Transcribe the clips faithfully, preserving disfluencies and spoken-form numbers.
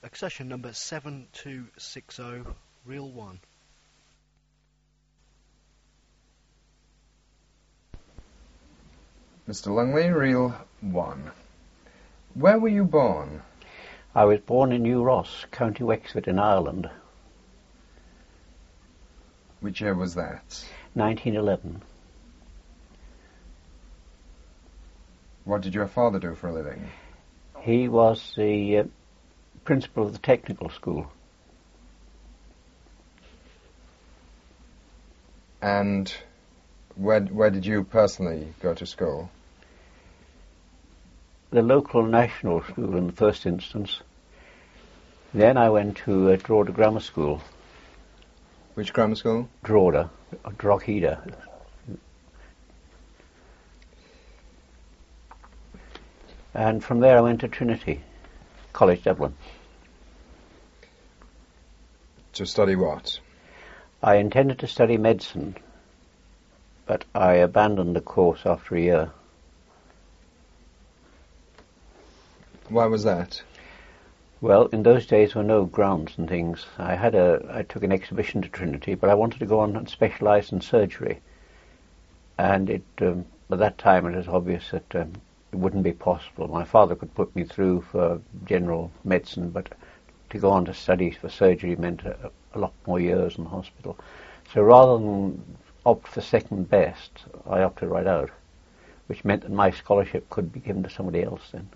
Accession number seven two six zero, reel one. Mister Lungley, reel one. Where were you born? I was born in New Ross, County Wexford in Ireland. Which year was that? nineteen eleven. What did your father do for a living? He was the uh, principal of the technical school. And where, where did you personally go to school? The local national school in the first instance. Then I went to uh, Drogheda Grammar School. Which grammar school? Drogheda, or Drogheda. And from there I went to Trinity College, Dublin. To study what? I intended to study medicine, but I abandoned the course after a year. Why was that? Well, in those days there were no grants and things. I had a, I took an exhibition to Trinity, but I wanted to go on and specialise in surgery. And it, um, at that time it was obvious that um, it wouldn't be possible. My father could put me through for general medicine, but to go on to study for surgery meant a, a lot more years in the hospital. So rather than opt for second best, I opted right out, which meant that my scholarship could be given to somebody else then.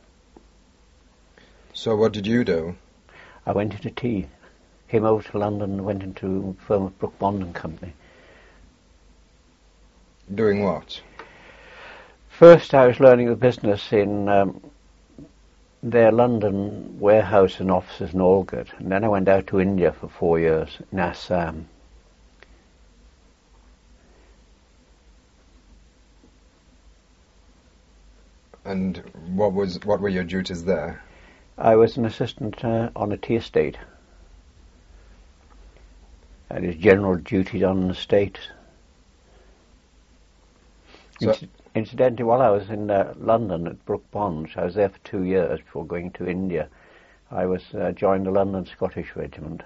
So what did you do? I went into tea, came over to London and went into a firm of Brook Bond and Company. Doing what? First I was learning the business in um, their London warehouse and offices in Aldgate, and then I went out to India for four years in Assam. And what was what were your duties there? I was an assistant uh, on a tea estate. I did general duties on an estate. So Inci- incidentally, while I was in uh, London at Brook Bond, I was there for two years before going to India. I was uh, joined the London Scottish Regiment.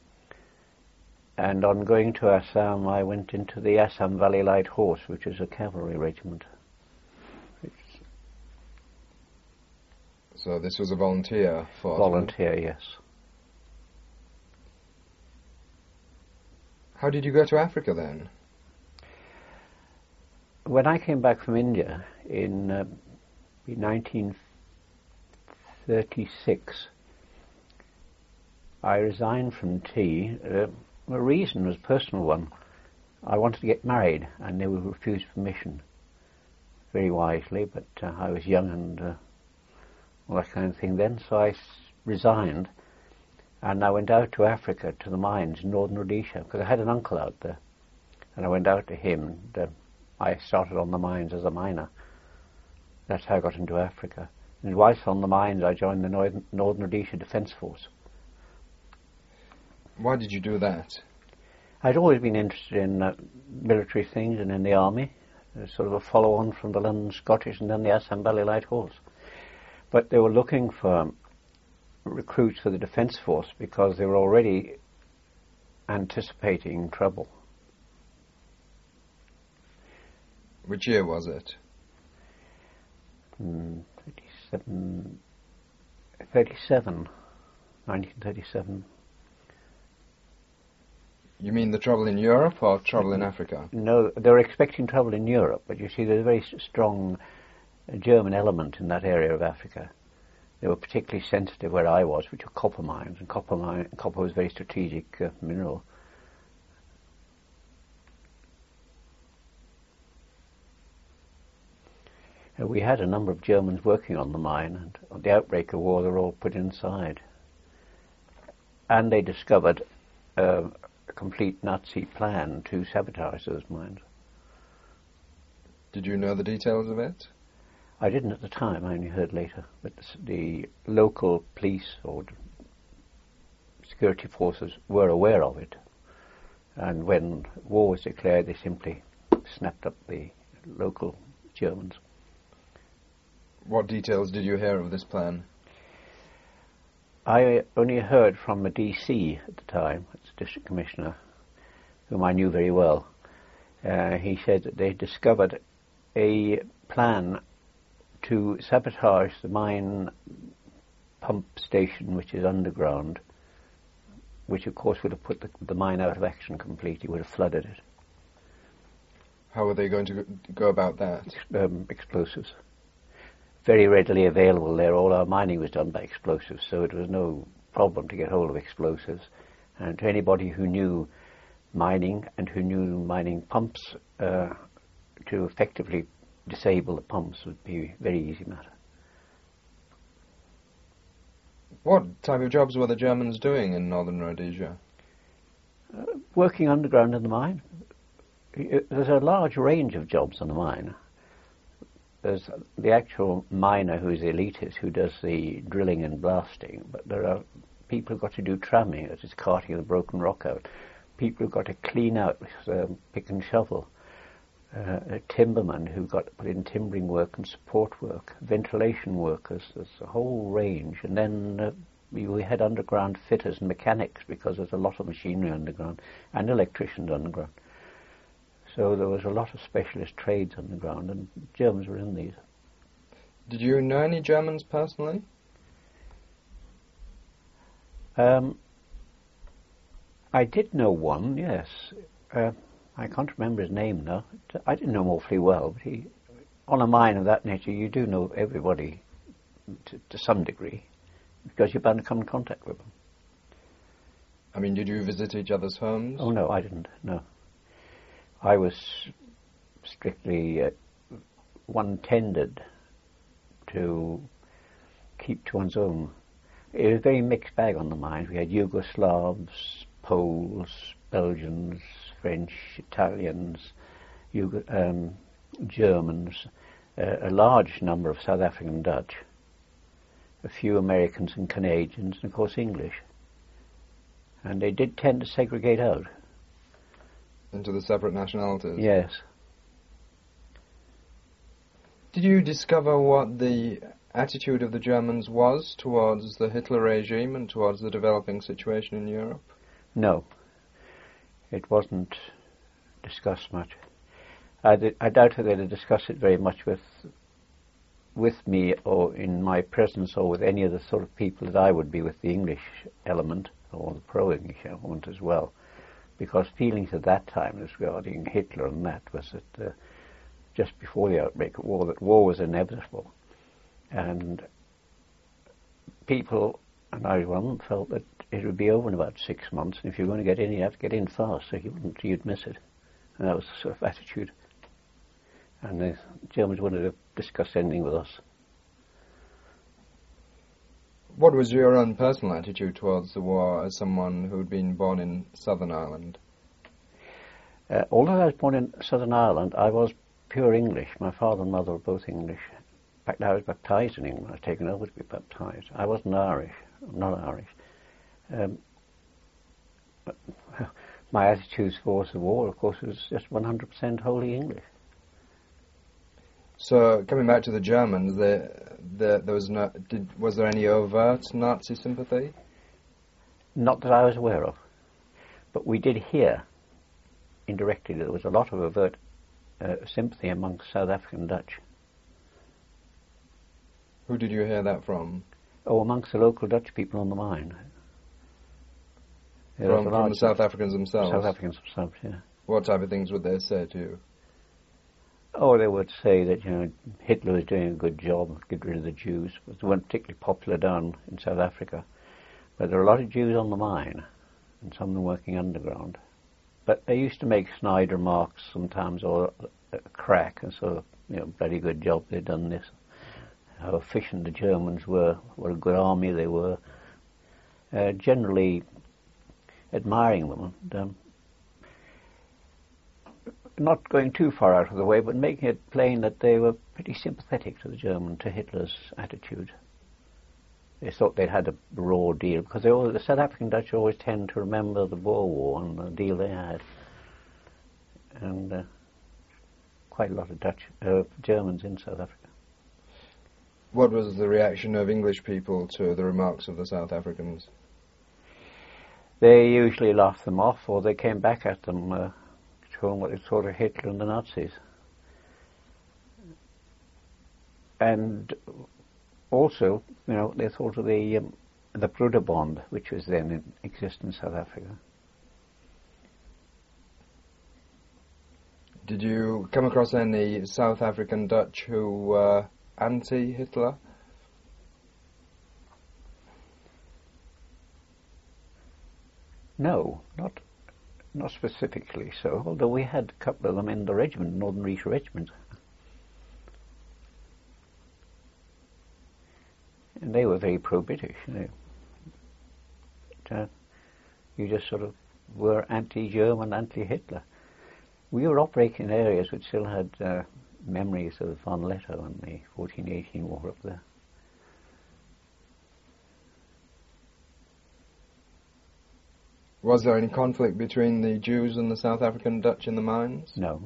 And on going to Assam, I went into the Assam Valley Light Horse, which is a cavalry regiment. So this was a volunteer force? Volunteer, yes. How did you go to Africa then? When I came back from India in, uh, in nineteen thirty-six, I resigned from tea. Uh, the reason was a personal one. I wanted to get married, and they would refuse permission. Very wisely, but uh, I was young and uh, all that kind of thing then, so I s- resigned, and I went out to Africa, to the mines in northern Rhodesia, because I had an uncle out there, and I went out to him, and uh, I started on the mines as a miner. That's how I got into Africa. And whilst on the mines, I joined the Northern, northern Rhodesia Defence Force. Why did you do that? I'd always been interested in uh, military things and in the army, uh, sort of a follow-on from the London Scottish and then the Assam Valley Light Horse. But they were looking for recruits for the Defence Force because they were already anticipating trouble. Which year was it? Mm, thirty-seven, thirty-seven, nineteen thirty-seven. You mean the trouble in Europe or trouble in Africa? No, they were expecting trouble in Europe, but you see there's a very s- strong German element in that area of Africa. They were particularly sensitive where I was, which were copper mines, and copper mine, copper was a very strategic uh, mineral. Uh, we had a number of Germans working on the mine, and at the outbreak of war they were all put inside. And they discovered uh, a complete Nazi plan to sabotage those mines. Did you know the details of it? I didn't at the time, I only heard later. But the local police or security forces were aware of it. And when war was declared, they simply snapped up the local Germans. What details did you hear of this plan? I only heard from a D C at the time, it's a district commissioner, whom I knew very well. Uh, he said that they discovered a plan to sabotage the mine pump station, which is underground, which of course would have put the, the mine out of action completely, would have flooded it. How were they going to go about that? Ex- um, explosives. Very readily available there. All our mining was done by explosives, so it was no problem to get hold of explosives. And to anybody who knew mining and who knew mining pumps, uh, to effectively disable the pumps would be a very easy matter. What type of jobs were the Germans doing in northern Rhodesia? Uh, working underground in the mine. There's a large range of jobs on the mine. There's the actual miner who's the elitist, who does the drilling and blasting, but there are people who've got to do tramming, that is carting the broken rock out. People who've got to clean out with um, pick and shovel. Uh, a timberman who got to put in timbering work and support work, ventilation workers, there's a whole range. And then uh, we, we had underground fitters and mechanics, because there's a lot of machinery underground, and electricians underground. So there was a lot of specialist trades underground, and Germans were in these. Did you know any Germans personally? Um, I did know one, yes. Uh, I can't remember his name now. I didn't know him awfully well, but he, on a mine of that nature, you do know everybody to, to some degree, because you're bound to come in contact with them. I mean, did you visit each other's homes? Oh, no, I didn't, no. I was strictly uh, one tended to keep to one's own. It was a very mixed bag on the mine. We had Yugoslavs, Poles, Belgians, French, Italians, Yugo- um, Germans, uh, a large number of South African and Dutch, a few Americans and Canadians, and of course English. And they did tend to segregate out. Into the separate nationalities? Yes. Did you discover what the attitude of the Germans was towards the Hitler regime and towards the developing situation in Europe? No. It wasn't discussed much. I, did, I doubt that they'd discuss it very much with with me, or in my presence, or with any of the sort of people that I would be with the English element, or the pro-English element as well. Because feelings at that time regarding Hitler and that was that uh, just before the outbreak of war, that war was inevitable. And people, and I one of them, felt that it would be over in about six months, and if you're going to get in, you have to get in fast, so you wouldn't, you'd miss it. And that was the sort of attitude. And the Germans wanted to discuss anything with us. What was your own personal attitude towards the war as someone who had been born in Southern Ireland? Uh, although I was born in Southern Ireland, I was pure English. My father and mother were both English. In fact, I was baptised in England. I was taken over to be baptised. I wasn't Irish. I'm not Irish. Um, but my attitudes towards the war, of course, was just one hundred percent wholly English. So, coming back to the Germans, there, there, there was no, did, was there any overt Nazi sympathy? Not that I was aware of. But we did hear, indirectly, that there was a lot of overt uh, sympathy amongst South African Dutch. Who did you hear that from? Oh, amongst the local Dutch people on the mine. There From, was a from large the South Africans themselves? South Africans themselves, yeah. What type of things would they say to you? Oh, they would say that, you know, Hitler was doing a good job, get rid of the Jews. They weren't particularly popular down in South Africa. But there are a lot of Jews on the mine, and some of them working underground. But they used to make snide remarks sometimes, or a crack, and so, you know, bloody good job they'd done this. How efficient the Germans were, what a good army they were. Uh, generally admiring them, and um, not going too far out of the way, but making it plain that they were pretty sympathetic to the German, to Hitler's attitude. They thought they'd had a raw deal, because they always, the South African Dutch always tend to remember the Boer War and the deal they had. And uh, quite a lot of Dutch uh, Germans in South Africa. What was the reaction of English people to the remarks of the South Africans? They usually laughed them off, or they came back at them, uh, showing what they thought of Hitler and the Nazis. And also, you know, they thought of the um, the Broederbond, which was then in existence in South Africa. Did you come across any South African Dutch who were anti-Hitler? No, not not specifically so, although we had a couple of them in the regiment, Northern Rhodesia Regiment. And they were very pro-British, you know. But, uh, you just sort of were anti-German, anti-Hitler. We were operating in areas which still had uh, memories of Von Lettow and the fourteen eighteen war up there. Was there any conflict between the Jews and the South African Dutch in the mines? No.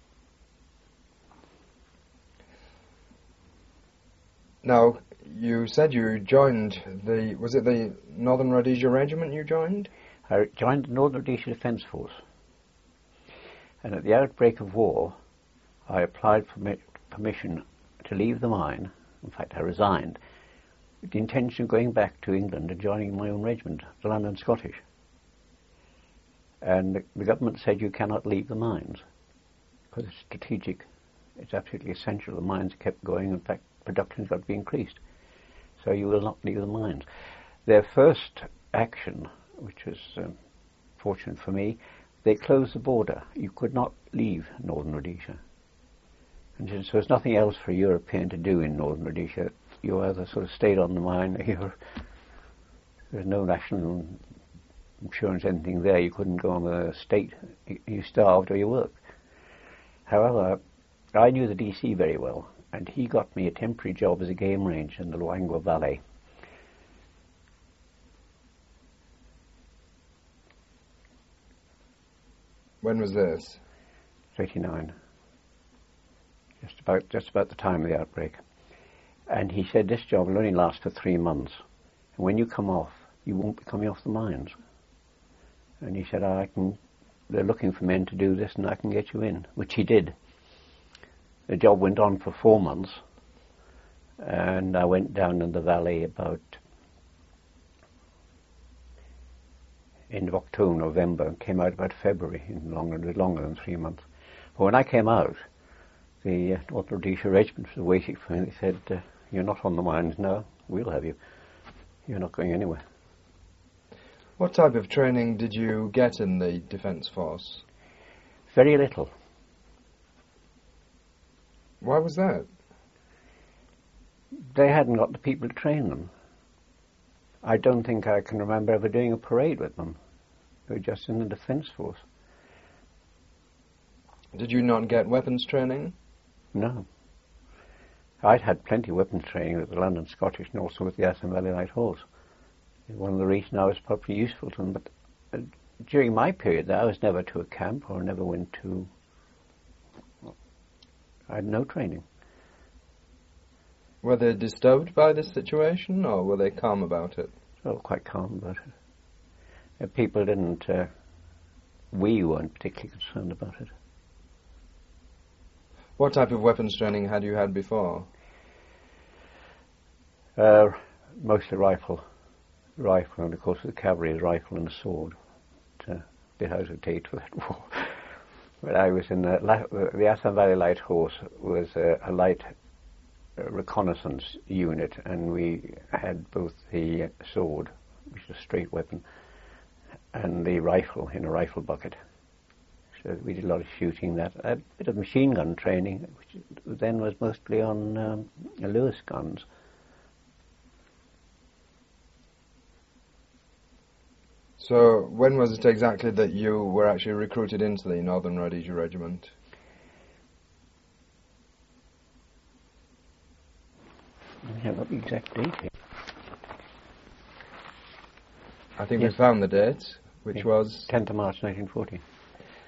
Now, you said you joined the, was it the Northern Rhodesia Regiment you joined? I joined the Northern Rhodesia Defence Force. And at the outbreak of war, I applied for mi- permission to leave the mine. In fact, I resigned, with the intention of going back to England and joining my own regiment, the London Scottish. And the, the government said you cannot leave the mines, because it's strategic. It's absolutely essential. The mines kept going. In fact, production's got to be increased. So you will not leave the mines. Their first action, which was um, fortunate for me, they closed the border. You could not leave Northern Rhodesia. And so there's nothing else for a European to do in Northern Rhodesia. You either sort of stayed on the mine, or there's no national insurance, anything there. You couldn't go on the state. You starved or you worked. However, I knew the D C very well, and he got me a temporary job as a game ranger in the Luangwa Valley. When was this? eighty-nine. Just about, just about the time of the outbreak. And he said, this job will only last for three months. And when you come off, you won't be coming off the mines. And he said, I can, they're looking for men to do this and I can get you in, which he did. The job went on for four months. And I went down in the valley about end of October, November, and came out about February, in longer, longer than three months. But when I came out, the uh, North Rhodesia Regiment was waiting for me. They said, uh, you're not on the mines now, we'll have you. You're not going anywhere. What type of training did you get in the Defence Force? Very little. Why was that? They hadn't got the people to train them. I don't think I can remember ever doing a parade with them. They were just in the Defence Force. Did you not get weapons training? No. I'd had plenty of weapons training with the London Scottish and also with the Assam Valley Light Horse. One of the reasons I was probably useful to them, but uh, during my period there, I was never to a camp or never went to... I had no training. Were they disturbed by this situation, or were they calm about it? Well, quite calm about it. Uh, people didn't... Uh, we weren't particularly concerned about it. What type of weapons training had you had before? Uh, mostly rifle. Rifle, and of course the cavalry is rifle and a sword. It's a bit out of date for that war. But I was in the, the Assam Valley Light Horse was a, a light uh, reconnaissance unit, and we had both the sword, which is a straight weapon, and the rifle in a rifle bucket. So we did a lot of shooting that. A bit of machine gun training, which then was mostly on um, Lewis guns. So when was it exactly that you were actually recruited into the Northern Rhodesia Regiment? I haven't got the exact date here. I think Yes. we found the date, which Yeah. was... tenth of March nineteen forty.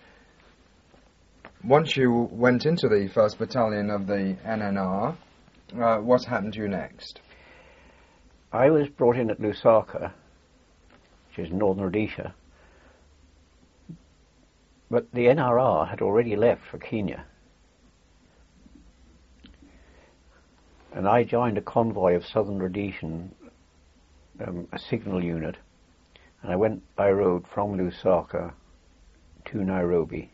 Once you went into the first Battalion of the N N R, uh, what happened to you next? I was brought in at Lusaka, which is Northern Rhodesia, but the N R R had already left for Kenya. And I joined a convoy of Southern Rhodesian, um, a signal unit, and I went by road from Lusaka to Nairobi.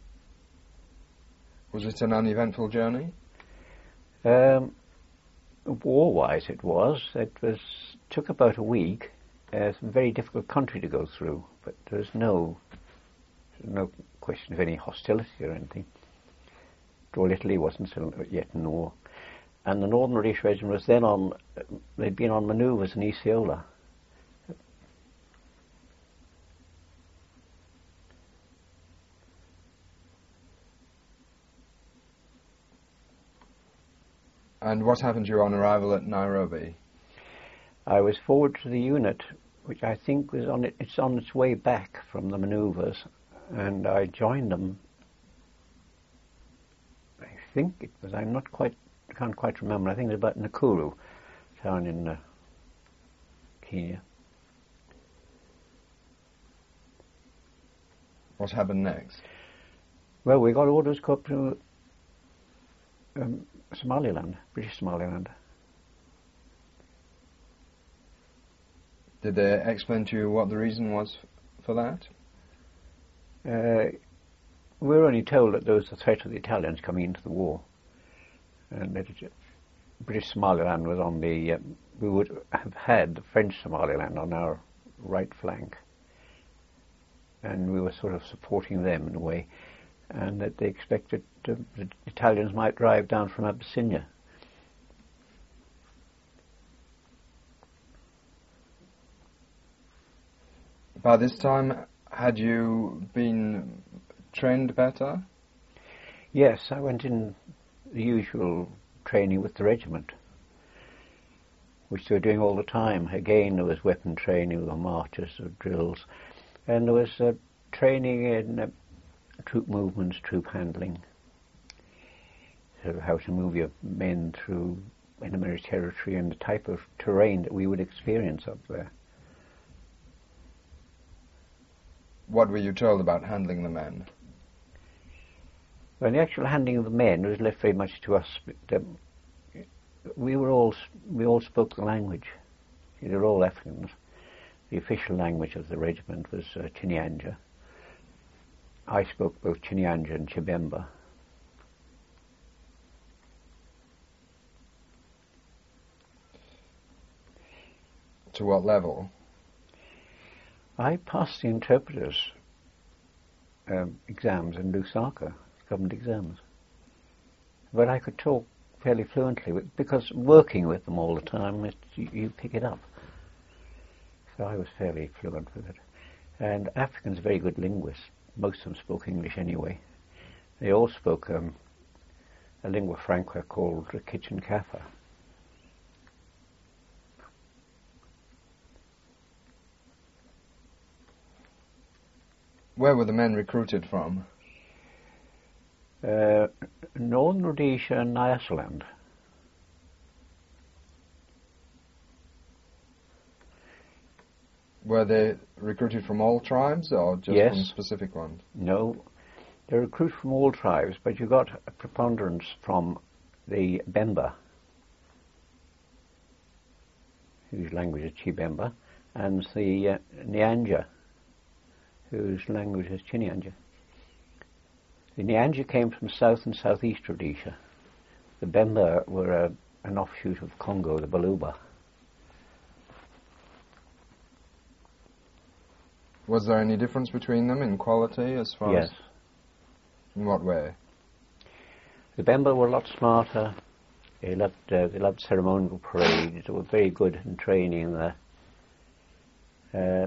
Was it an uneventful journey? Um, war-wise it was. It was took about a week. Uh, it's a very difficult country to go through, but there's no no question of any hostility or anything. Though Italy wasn't still yet in war. And the Northern Rhodesia Regiment was then on, they'd been on manoeuvres in Isiola. And what happened to you on arrival at Nairobi? I was forward to the unit, which I think was on it, it's on its way back from the manoeuvres, and I joined them. I think it was, I'm not quite, I can't quite remember, I think it was about Nakuru, town in uh, Kenya. What happened next? Well, we got orders to go up to um, Somaliland, British Somaliland. Did they explain to you what the reason was for that? Uh, we were only told that there was a threat of the Italians coming into the war, and that it, British Somaliland was on the. Uh, we would have had the French Somaliland on our right flank, and we were sort of supporting them in a way, and that they expected uh, the Italians might drive down from Abyssinia. By this time, had you been trained better? Yes, I went in the usual training with the regiment, which they were doing all the time. Again, there was weapon training, there were marches, there were drills, and there was uh, training in uh, troop movements, troop handling, so how to move your men through enemy territory and the type of terrain that we would experience up there. What were you told about handling the men? Well, the actual handling of the men was left very much to us. But, um, we were all we all spoke the language. They were all Africans. The official language of the regiment was uh, Chinyanja. I spoke both Chinyanja and Chibemba. To what level? I passed the interpreters' um, exams in Lusaka, government exams. But I could talk fairly fluently, with, because working with them all the time, it, you, you pick it up. So I was fairly fluent with it. And Africans are very good linguists. Most of them spoke English anyway. They all spoke um, a lingua franca called Kitchen Kaffa. Where were the men recruited from? Uh, Northern Rhodesia and Nyasaland. Were they recruited from all tribes or just Yes. from specific ones? No, they recruit from all tribes, but you got a preponderance from the Bemba, whose language is Chibemba, and the uh, Nyanja, whose language is Chinyanja. The Nyanja came from south and southeast Rhodesia. The Bemba were a, an offshoot of Congo, the Baluba. Was there any difference between them in quality as far Yes. as... In what way? The Bemba were a lot smarter. They loved, uh, they loved ceremonial parades. They were very good in training there. Uh,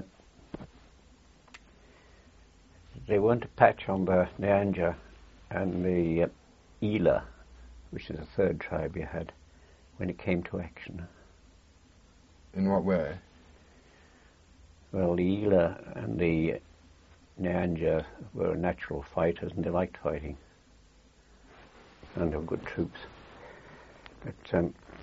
they weren't a patch on the Nyanja and the uh, Ila, which is the third tribe you had, when it came to action. In what way? Well, the Ila and the Nyanja were natural fighters, and they liked fighting, and they were good troops. But um,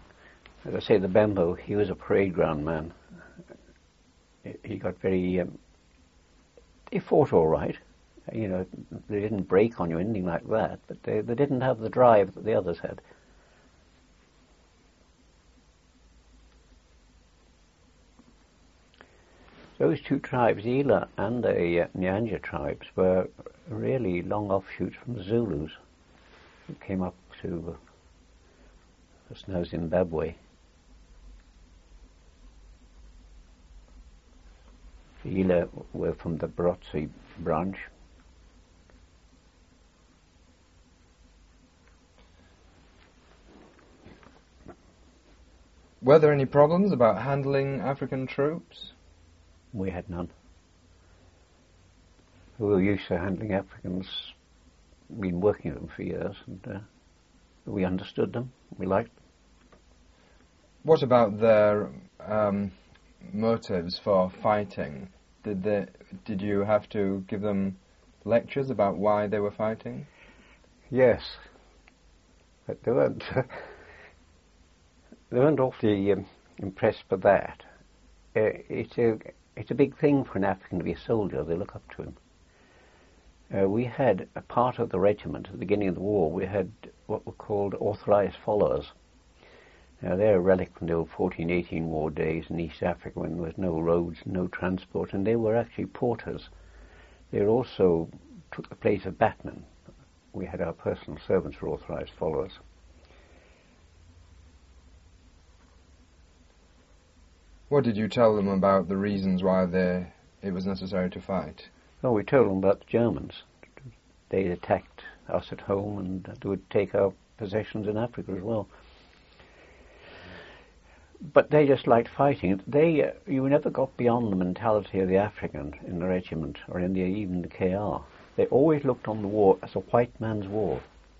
as I say, the Bembo, he was a parade ground man. He got very... Um, they fought all right. You know, they didn't break on you or anything like that, but they, they didn't have the drive that the others had. Those two tribes, the Ila and the uh, Nyanja tribes, were really long offshoots from the Zulus who came up to uh, what's now Zimbabwe. The Ila were from the Barotse branch. Were there any problems about handling African troops? We had none. We were used to handling Africans. We'd been working with them for years, and uh, we understood them. We liked them. What about their um, motives for fighting? Did they? Did you have to give them lectures about why they were fighting? Yes, but they weren't. Uh, they weren't awfully um, impressed by that. Uh, it's a It's a big thing for an African to be a soldier. They look up to him. Uh, we had a part of the regiment at the beginning of the war. We had what were called authorised followers. Now they're a relic from the old fourteen eighteen war days in East Africa when there was no roads, no transport, and they were actually porters. They also took the place of batmen. We had our personal servants for authorised followers. What did you tell them about the reasons why they, it was necessary to fight? Oh, we told them about the Germans. They attacked us at home and they would take our possessions in Africa as well. But they just liked fighting. They, uh, you never got beyond the mentality of the African in the regiment or in the, even the K R. They always looked on the war as a white man's war.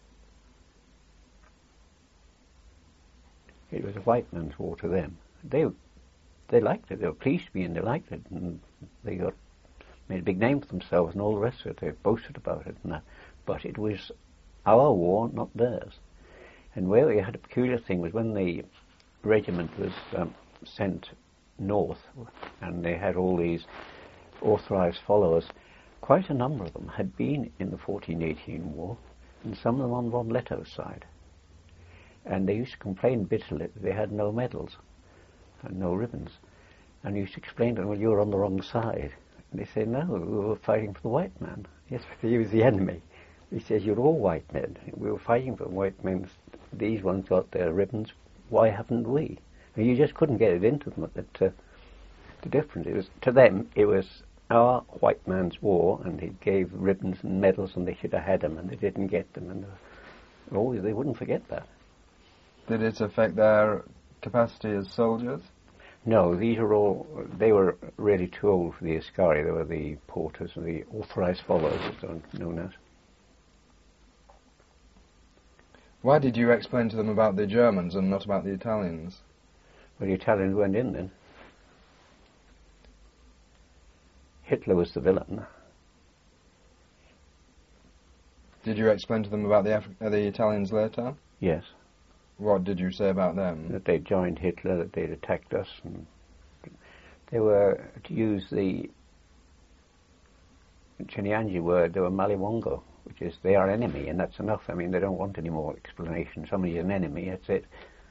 It was a white man's war to them. They They liked it. They were pleased to be in. They liked it, and they got made a big name for themselves and all the rest of it. They boasted about it and that. But it was our war, not theirs. And where we had a peculiar thing was when the regiment was um, sent north, and they had all these authorised followers. Quite a number of them had been in the fourteen eighteen war, and some of them on Von Leto's side. And they used to complain bitterly that they had no medals and no ribbons. And you used to explain to them, well, you're on the wrong side. And they say, no, we were fighting for the white man. Yes, but he was the enemy. He says, you're all white men. We were fighting for the white men. These ones got their ribbons. Why haven't we? And you just couldn't get it into them that uh, the difference. It was, to them, it was our white man's war, and he gave ribbons and medals, and they should have had them, and they didn't get them. And uh, always they wouldn't forget that. Did it affect their capacity as soldiers? No, these are all, they were really too old for the Askari. They were the porters and the authorised followers, as they're known as. Why did you explain to them about the Germans and not about the Italians? Well, the Italians went in then. Hitler was the villain. Did you explain to them about the Af- uh, the Italians later? Yes. What did you say about them? That they joined Hitler, that they'd attacked us. And they were, to use the Chinyanji word, they were Maliwongo, which is they are enemy, and that's enough. I mean, they don't want any more explanation. Somebody's an enemy, that's it.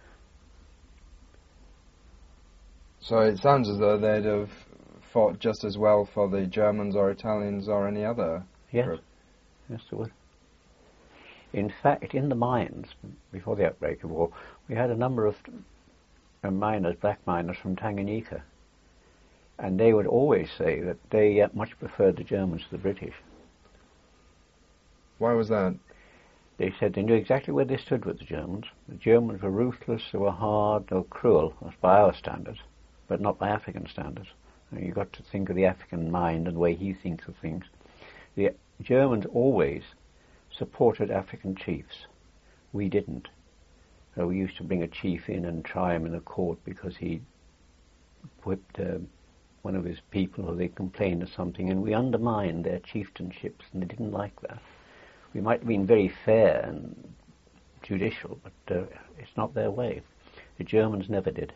So it sounds as though they'd have fought just as well for the Germans or Italians or any other Yes, group. yes they would. In fact, in the mines, before the outbreak of war, we had a number of uh, miners, black miners from Tanganyika, and they would always say that they uh, much preferred the Germans to the British. Why was that? They said they knew exactly where they stood with the Germans. The Germans were ruthless, they were hard, they were cruel, that's by our standards, but not by African standards. And you've got to think of the African mind and the way he thinks of things. The Germans always supported African chiefs. We didn't. Uh, we used to bring a chief in and try him in a court because he whipped uh, one of his people or they complained of something, and we undermined their chieftainships, and they didn't like that. We might have been very fair and judicial, but uh, it's not their way. The Germans never did.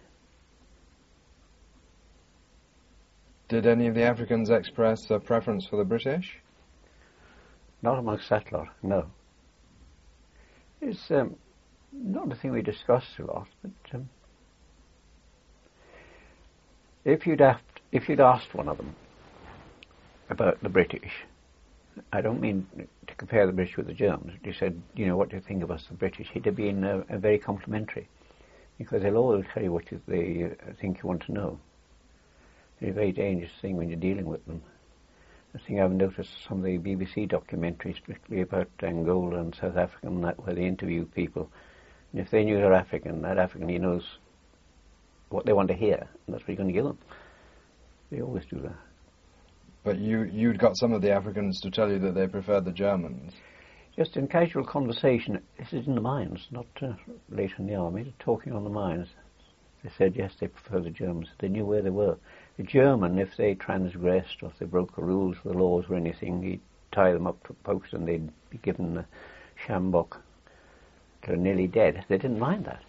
Did any of the Africans express a preference for the British? Not amongst that lot, no. It's um, not a thing we discussed a lot, but um, if you'd asked, if you'd asked one of them about the British, I don't mean to compare the British with the Germans. You said, you know, what do you think of us, the British? He'd have been uh, uh, very complimentary, because they'll always tell you what you, they uh, think you want to know. It's a very dangerous thing when you're dealing with them. The thing I've noticed some of the B B C documentaries, particularly about Angola and South Africa and that, where they interview people, and if they knew they're African, that African, he knows what they want to hear, and that's what you're going to give them. They always do that. But you, you'd got some of the Africans to tell you that they preferred the Germans. Just in casual conversation, this is in the mines, not uh, later in the army, talking on the mines. They said, yes, they prefer the Germans. They knew where they were. The German, if they transgressed or if they broke the rules, the laws or anything, he'd tie them up to a post and they'd be given the sjambok till they're nearly dead. They didn't mind that.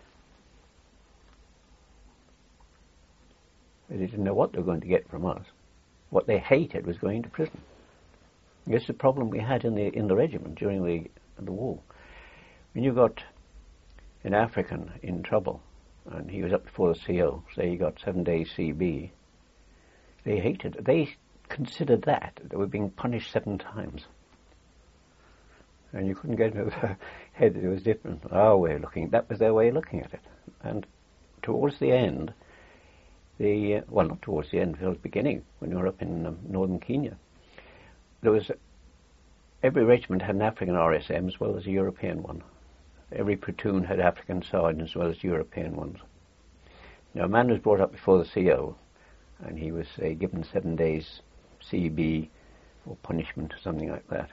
They didn't know what they were going to get from us. What they hated was going to prison. This is the problem we had in the in the regiment during the the war. When you got an African in trouble, and he was up before the C O, say he got seven days C B, they hated it. They considered that they were being punished seven times. And you couldn't get into their head that it was different. Our way of looking, that was their way of looking at it. And towards the end, the uh, well, not towards the end, it was the beginning, when we were up in um, northern Kenya, there was, every regiment had an African R S M as well as a European one. Every platoon had African sergeants as well as European ones. Now, a man was brought up before the C O, and he was uh, given seven days C B or punishment or something like that.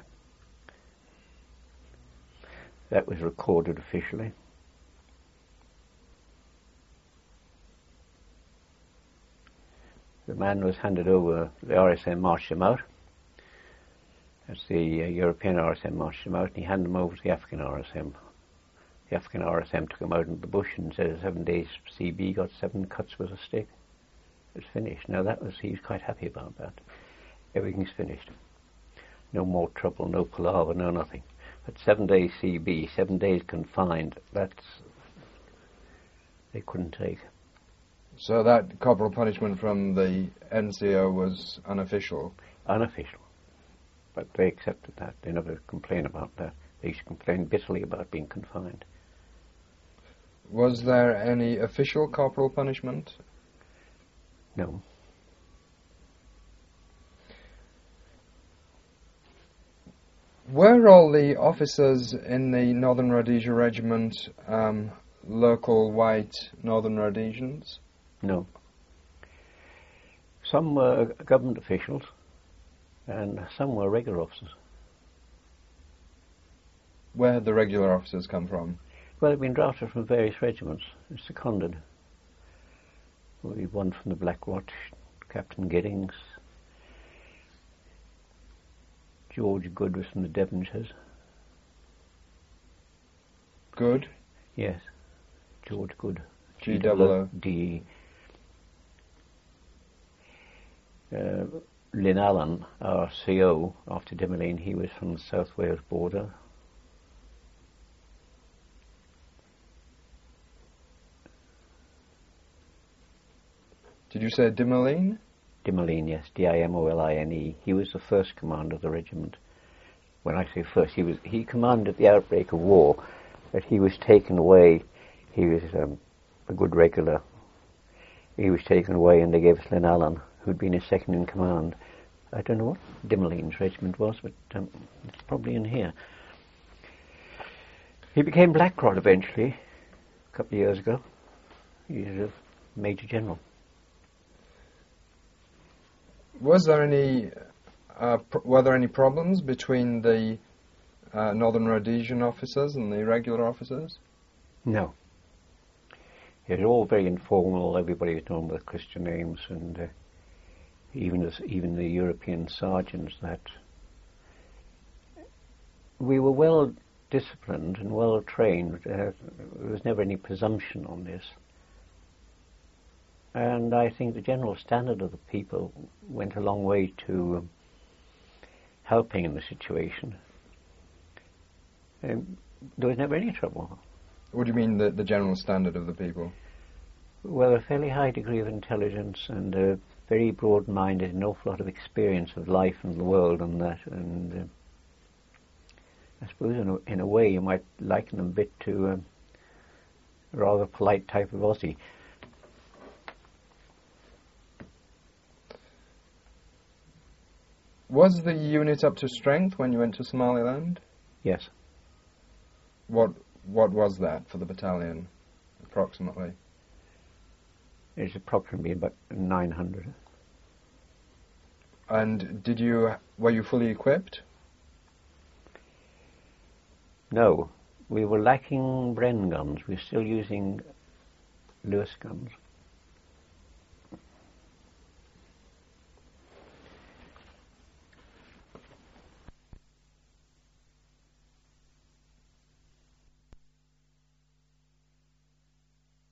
That was recorded officially. The man was handed over, the R S M marched him out. As the uh, European R S M marched him out, and he handed him over to the African R S M. The African R S M took him out into the bush and said, seven days C B, got seven cuts with a stick. It's finished. Now that was, he was quite happy about that. Everything's finished. No more trouble, no palaver, no nothing. But seven days C B, seven days confined, that's, they couldn't take. So that corporal punishment from the N C O was unofficial? Unofficial. But they accepted that. They never complained about that. They used to complain bitterly about being confined. Was there any official corporal punishment? No. Were all the officers in the Northern Rhodesia Regiment um, local white Northern Rhodesians? No. Some were government officials, and some were regular officers. Where had the regular officers come from? Well, they'd been drafted from various regiments and seconded. We one from the Black Watch, Captain Giddings. George Good was from the Devonshires. Good? Yes, George Good. G double O D. Uh, Lynn Allen, our C O after Dimmeline, he was from the South Wales border. Did you say Dimmeline? Dimmeline, yes, D I M O L I N E. He was the first commander of the regiment. When I say first, he was he commanded the outbreak of war, but he was taken away. He was um, a good regular. He was taken away, and they gave us Lynn Allen, who'd been his second in command. I don't know what Dimmeline's regiment was, but um, it's probably in here. He became Black Rod eventually, a couple of years ago. He's a Major General. Was there any, uh, pr- were there any problems between the uh, Northern Rhodesian officers and the regular officers? No. It was all very informal. Everybody was known with Christian names, and uh, even as, even the European sergeants. That we were well disciplined and well trained. Uh, there was never any presumption on this. and I think the general standard of the people went a long way to um, helping in the situation. Um, there was never any trouble. What do you mean, the, the general standard of the people? Well, a fairly high degree of intelligence and a very broad-minded, an awful lot of experience of life and the world and that. And uh, I suppose in a, in a way you might liken them a bit to um, a rather polite type of Aussie. Was the unit up to strength when you went to Somaliland? Yes. What what was that for the battalion, approximately? It's approximately about nine hundred. And did you were you fully equipped? No, we were lacking Bren guns. We were still using Lewis guns.